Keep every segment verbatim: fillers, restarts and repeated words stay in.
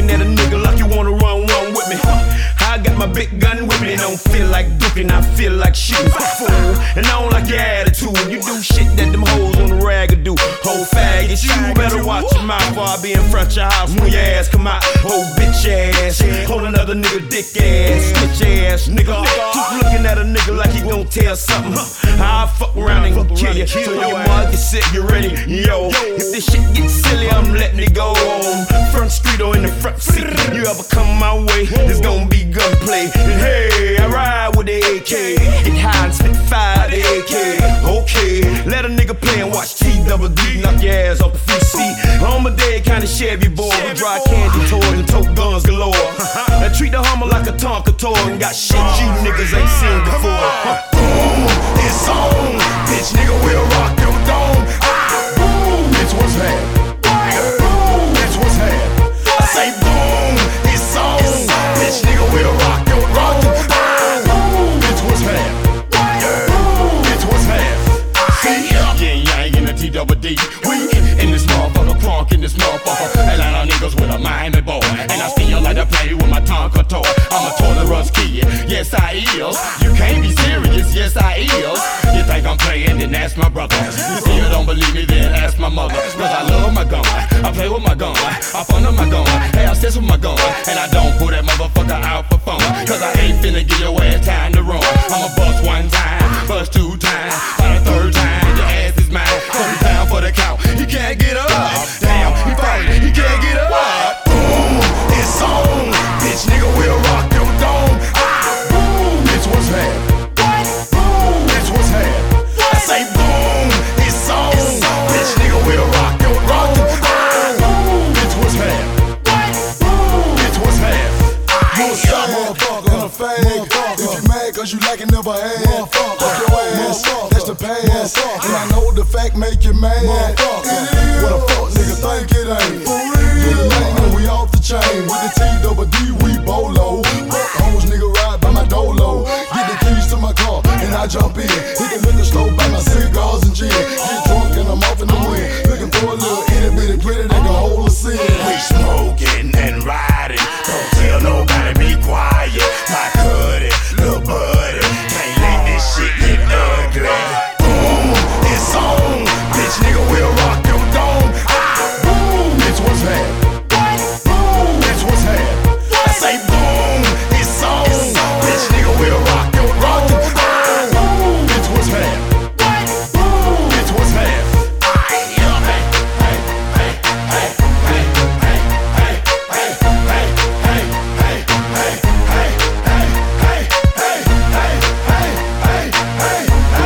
looking at a nigga like you wanna run one with me. I got my big gun with me. Don't feel like duking, I feel like shooting. Fool, and I don't like your attitude. You do shit that them hoes on the rag do. Whole faggot, you better watch your mouth while I be in front of your house when your ass come out. Whole bitch ass, hold another nigga dick ass, bitch ass nigga. Keep looking at a nigga like he gon' tell something. I'll fuck around and kill you. So your mother get sick, you ready? Yo, if this shit gets silly, I'm letting it go on. Front street or in the front seat. You ever come my way, it's gon' be gunplay. And hey, I ride with the A K. Get high and spit fire, the A K. Okay, let a nigga play and watch T double D knock your ass off the free seat. I'm a dead kind of Chevy boy with dry candy toys and tote guns galore. And treat the Hummer like a Tonka toy and got shit you niggas ain't seen before. Boom, it's on, bitch nigga will rock your dome. Ah, boom, bitch what's happening? Boom, bitch what's happening? I say boom, it's on, bitch nigga will rock your rock your. Ah, boom, bitch what's happening? Boom, bitch what's happening? See ya, yeah, yang in the T double D. We in this motherfucker, crunk in this motherfucker. A lot of niggas with a Miami boy, and I still like to play with my Tonka toy. I'm a tolerance kid, yes I is. You can't be serious, yes I is. You think I'm playing, then ask my brother. You still don't believe me, then ask my mother. Cause I love my gun, I play with my gun, I fun with my gun, have sex with my gun. And I don't put that motherfucker out for fun. Cause I ain't finna give your ass time to run. I'ma bust one time, bust two times, by the third time, your ass is mine. Come down for the count, he can't get up. Damn, he falling, he can't get up. Boom, it's on, bitch nigga will rock your dome. Ah, boom, bitch what's happening? Boom, bitch what's happening? I say boom, it's on, bitch nigga will rock your rock your. Ah, boom, bitch what's happening? Boom, bitch what's happening? You a suck motherfucker and a fag. If you mad cause you like it never had, fuck your ass, that's the past. And I know the fact make you mad. What a fuck nigga think it ain't. You the name and we off the chain. With the T double D we bolo. Fuck hoes nigga ride by my dolo. Get the keys to my car and I jump in. Hit the liquor store buy my cigars and gin. Get drunk and I'm off in the wind. Looking for a little itty bitty pretty that can hold a sin. We smoking and riding. Don't tell nobody, be quiet. My cutie, little buddy. Can't let this shit get ugly. Boom, it's on. Bitch nigga will rock your dome. Ah, boom, bitch what's happening? Boom, bitch what's happening? I say boom, it's on. Bitch nigga will rock your rock your. Ah, boom, bitch what's happening? Boom, bitch what's happening? Hey, hey, hey, hey, hey, hey, hey, hey, hey, hey, hey, hey, hey, hey, hey, hey, hey, hey,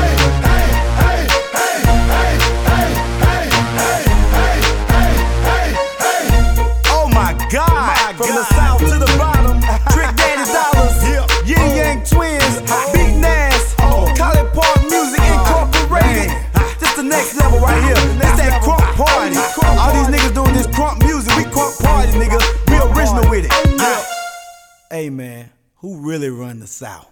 Oh my God! From the south to the bottom, Trick Daddy Dollars, Yin Yang Twins, Beat Nas, College Park Music Incorporated. This the next level right here. That's that crunk party. All these niggas doing this crunk music. We crunk party, nigga. We original with it. Hey man, who really run the South?